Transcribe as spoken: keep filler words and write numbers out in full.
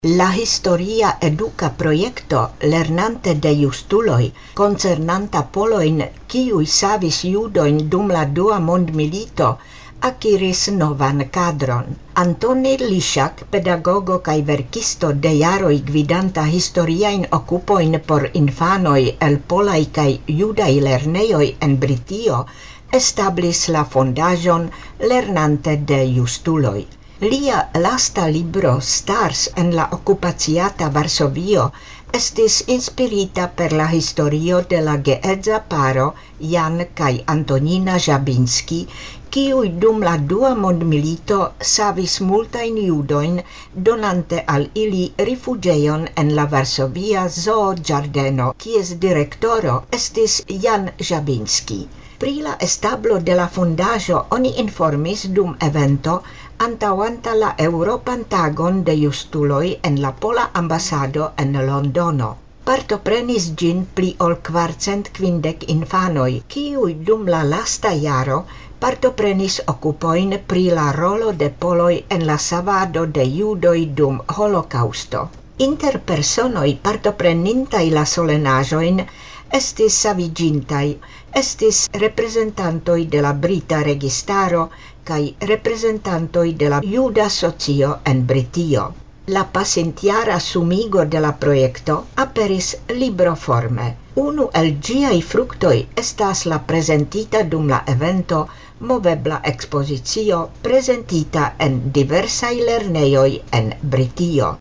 La historia educa projekto lernante de justuloj koncernanta polojn kiuj savis judojn dum la dua mondmilito akiris novan kadron. Antoni Liŝak, pedagogo kaj verkisto de jaroj gvidanta historiajn okupojn por infanoj el polaj kaj judaj lernejoj en Britio, establis la fondaĵon Lernante de Justuloj. Lia lasta libro Stars en la okupaciata Varsovio estis inspirita per la historio de la geedza paro Jan kaj Antonina Żabinski, kiuj dum la dua mondmilito savis multajn judojn, donante al ili rifuĝejon en la Varsovia Zoo-ĝardeno, kies direktoro estis Jan Żabinski. Pri la establo de la fondaĵo oni informis dum evento antaŭanta la Eŭropan tagon de justuloj en la pola ambasado en Londono. Partoprenis ĝin pli ol kvarcent kvindek infanoj, kiuj dum la lasta jaro partoprenis okupojn pri la rolo de poloj en la savado de judoj dum Holokaŭsto. Inter personoj partoprenintaj la solenaĵojn estis saviĝintaj, estis reprezentantoj de la brita registaro kaj reprezentantoj de la juda socio en Britio. La pasintjara sumigo de la projekto aperis libroforme. Unu el ĝiaj fruktoj estas la prezentita dum la evento movebla ekspozicio prezentita en diversaj lernejoj en Britio.